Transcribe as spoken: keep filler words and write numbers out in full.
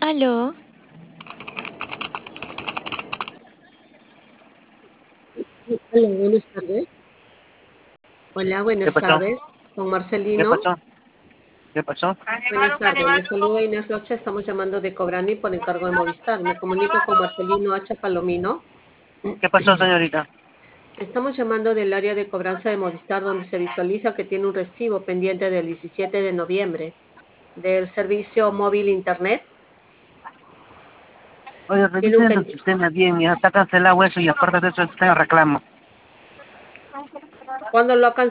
Aló, Hola, buenas tardes. Hola, ¿Qué buenas pasó? tardes. Con ¿Qué Marcelino. pasó? ¿Qué pasó? Buenas tardes. Le saluda Inés Rocha. Estamos llamando de Cobrani por encargo de Movistar. Me comunico con Marcelino Hacha Palomino. ¿Qué pasó, señorita? Estamos llamando del área de cobranza de Movistar donde se visualiza que tiene un recibo pendiente del diecisiete de noviembre del servicio móvil Internet. Oye, Tiene un revisen su pen- sistema bien, ya está cancelado eso y aparte de eso está en reclamo. ¿Cuándo lo ha